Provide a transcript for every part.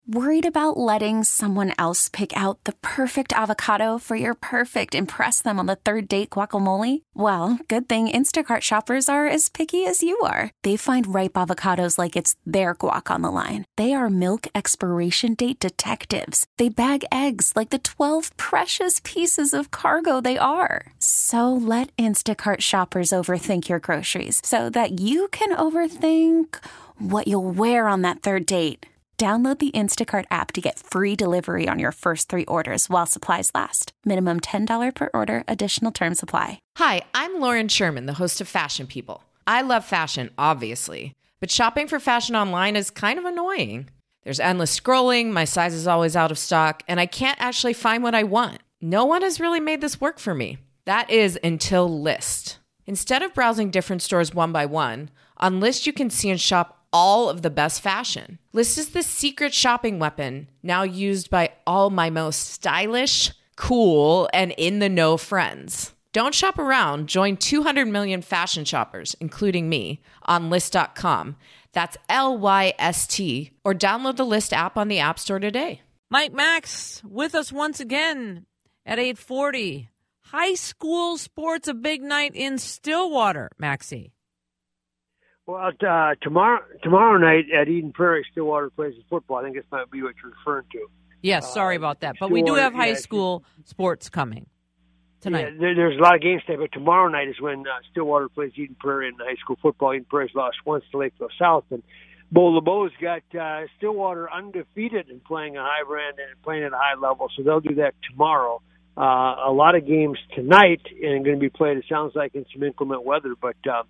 Worried about letting someone else pick out the perfect avocado for your perfect impress them on the third date guacamole? Well, good thing Instacart shoppers are as picky as you are. They find ripe avocados like it's their guac on the line. They are milk expiration date detectives. They bag eggs like the 12 precious pieces of cargo they are. So let Instacart shoppers overthink your groceries so that you can overthink what you'll wear on that third date. Download the Instacart app to get free delivery on your first 3 orders while supplies last. Minimum $10 per order. Additional terms apply. Hi, I'm Lauren Sherman, the host of Fashion People. I love fashion, obviously, but shopping for fashion online is kind of annoying. There's endless scrolling, my size is always out of stock, and I can't actually find what I want. No one has really made this work for me. That is until Lyst. Instead of browsing different stores one by one, on Lyst you can see and shop all of the best fashion. Lyst is the secret shopping weapon now used by all my most stylish, cool, and in-the-know friends. Don't shop around. Join 200 million fashion shoppers, including me, on Lyst.com. That's Lyst, or download the Lyst app on the App Store today. Mike Max with us once again at 8:40. High school sports, a big night in Stillwater, Maxie. Well, tomorrow night at Eden Prairie, Stillwater plays football. I think this might be what you're referring to. Yes, sorry about that. But we do have high school sports coming tonight. Yeah, there's a lot of games today, but tomorrow night is when Stillwater plays Eden Prairie in high school football. Eden Prairie's lost once to Lakeville South, and Bo LeBeau's got Stillwater undefeated and playing a high brand and playing at a high level, so they'll do that tomorrow. A lot of games tonight and going to be played, it sounds like, in some inclement weather, but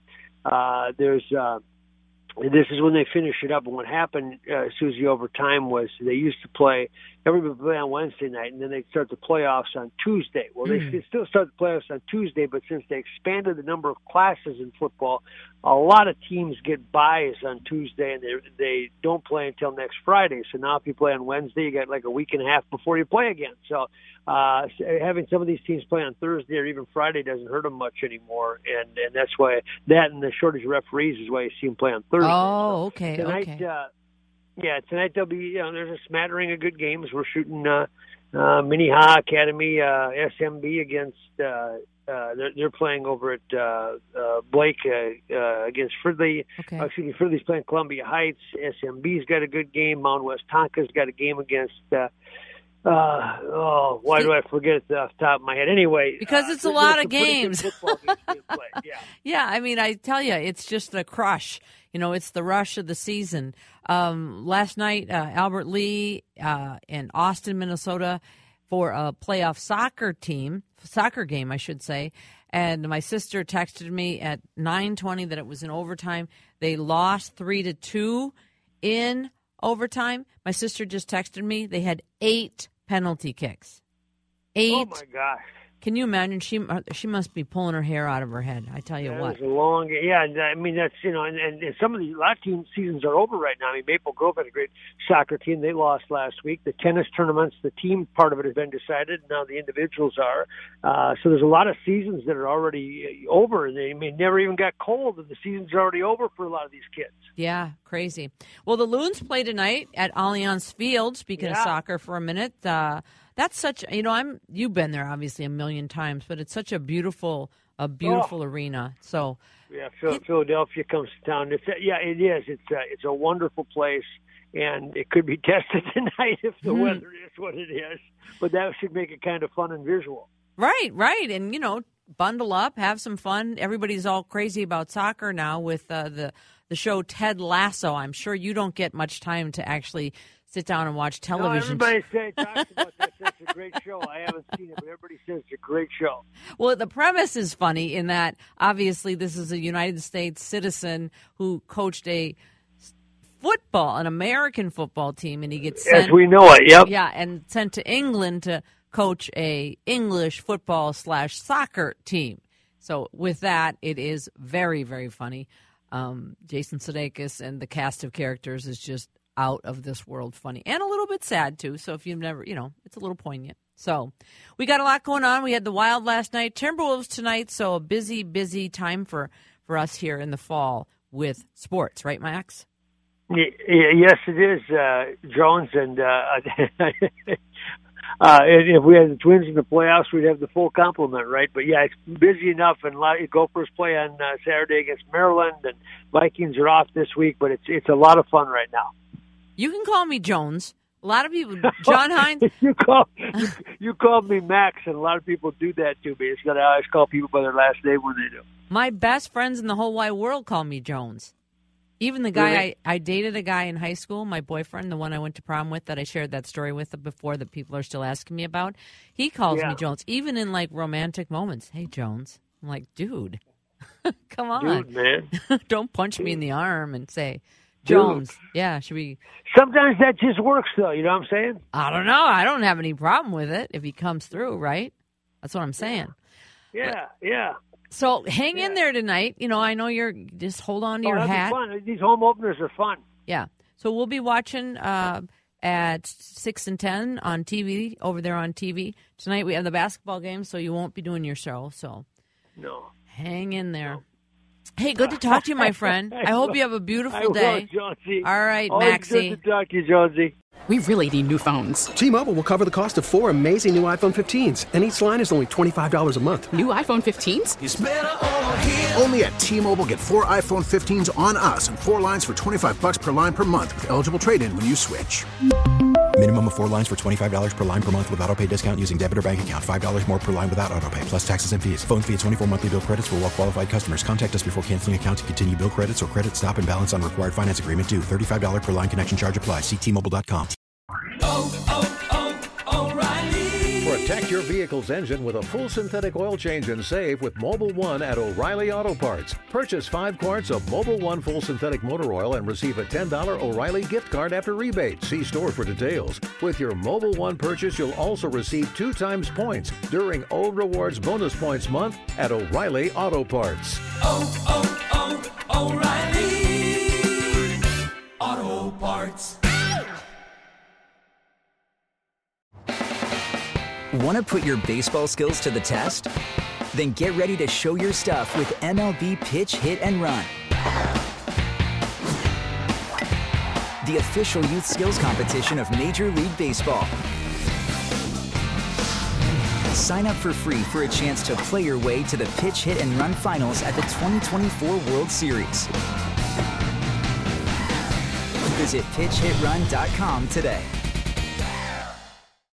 this is when they finish it up. And what happened, Susie, over time was they used to play, everybody would play on Wednesday night, and then they'd start the playoffs on Tuesday. Well, they still start the playoffs on Tuesday, but since they expanded the number of classes in football, a lot of teams get buys on Tuesday, and they don't play until next Friday. So now if you play on Wednesday, you got like a week and a half before you play again. So having some of these teams play on Thursday or even Friday doesn't hurt them much anymore, and that's why that and the shortage of referees is why you see them play on Thursday. Oh, okay, tonight, okay. Tonight there'll be there's a smattering of good games. We're shooting Minnehaha Academy SMB against they're playing over at Blake against Fridley. Okay. Excuse me, Fridley's playing Columbia Heights. SMB's got a good game. Mount West Tonka's got a game against. Why do I forget it off the top of my head? Anyway, because it's a lot of games. Football games being played. Yeah. Yeah, I mean, I tell you, it's just a crush. You know, it's the rush of the season. Last night, Albert Lee in Austin, Minnesota, for a playoff soccer game, I should say. And my sister texted me at 9:20 that it was in overtime. They lost 3-2 in overtime. My sister just texted me. They had 8 penalty kicks. 8. Oh my gosh! Can you imagine? She must be pulling her hair out of her head. I tell you what. It was a long, I mean, that's, and some of a lot of team seasons are over right now. I mean, Maple Grove had a great soccer team. They lost last week. The tennis tournaments, the team part of it has been decided. Now the individuals are. So there's a lot of seasons that are already over. They never even got cold, and the season's already over for a lot of these kids. Yeah, crazy. Well, the Loons play tonight at Allianz Field, speaking of soccer for a minute. That's such, you've been there obviously a million times, but it's such a beautiful arena. So yeah, Philadelphia comes to town. It is. It's a wonderful place, and it could be tested tonight if the weather is what it is. But that should make it kind of fun and visual. Right, and bundle up, have some fun. Everybody's all crazy about soccer now with the show Ted Lasso. I'm sure you don't get much time to actually sit down and watch television. No, everybody talks about that. That's a great show. I haven't seen it, but everybody says it's a great show. Well, the premise is funny in that obviously this is a United States citizen who coached an American football team, and he gets sent, as we know it. Yep. Yeah, and sent to England to coach a English football /soccer team. So with that, it is very, very funny. Jason Sudeikis and the cast of characters is just out of this world funny and a little bit sad too. So if you've never, it's a little poignant. So we got a lot going on. We had the Wild last night, Timberwolves tonight. So a busy, busy time for us here in the fall with sports, right, Max? Yes, it is, Jones. And if we had the Twins in the playoffs, we'd have the full complement, right? But yeah, it's busy enough, and Gophers play on Saturday against Maryland, and Vikings are off this week. But it's a lot of fun right now. You can call me Jones. A lot of people, John Hines. you called me Max, and a lot of people do that to me. I always call people by their last name when they do. My best friends in the whole wide world call me Jones. Even the guy, really? I dated a guy in high school, my boyfriend, the one I went to prom with that I shared that story with before that people are still asking me about. He calls me Jones, even in like romantic moments. Hey, Jones. I'm like, dude, come on. Dude, man. Don't punch me in the arm and say, Jones. Dude. Yeah, should we? Sometimes that just works, though. You know what I'm saying? I don't know. I don't have any problem with it if he comes through, right? That's what I'm saying. Yeah. So hang in there tonight. You know, I know you're just hold on to your hat. Fun. These home openers are fun. Yeah. So we'll be watching at 6 and 10 on TV, over there on TV. Tonight we have the basketball game, so you won't be doing your show. So no. Hang in there. No. Hey, good to talk to you, my friend. I hope you have a beautiful day. Jonesy. All right, Always Maxie. Good to talk to you, Jonesy. We really need new phones. T-Mobile will cover the cost of 4 amazing new iPhone 15s, and each line is only $25 a month. New iPhone 15s? It's better over here. Only at T-Mobile, get 4 iPhone 15s on us and 4 lines for $25 per line per month with eligible trade-in when you switch. Minimum of 4 lines for $25 per line per month with autopay discount using debit or bank account. $5 more per line without autopay, plus taxes and fees. Phone fee at 24 monthly bill credits for well-qualified customers. Contact us before canceling account to continue bill credits or credit stop and balance on required finance agreement due. $35 per line connection charge applies. See T-Mobile.com. O'Reilly. Protect your vehicle's engine with a full synthetic oil change and save with Mobil 1 at O'Reilly Auto Parts. Purchase 5 quarts of Mobil 1 full synthetic motor oil and receive a $10 O'Reilly gift card after rebate. See store for details. With your Mobil 1 purchase, you'll also receive 2 times points during O Rewards Bonus Points Month at O'Reilly Auto Parts. O'Reilly Auto Parts. Want to put your baseball skills to the test? Then get ready to show your stuff with MLB Pitch, Hit, and Run. The official youth skills competition of Major League Baseball. Sign up for free for a chance to play your way to the Pitch, Hit, and Run finals at the 2024 World Series. Visit PitchHitRun.com today.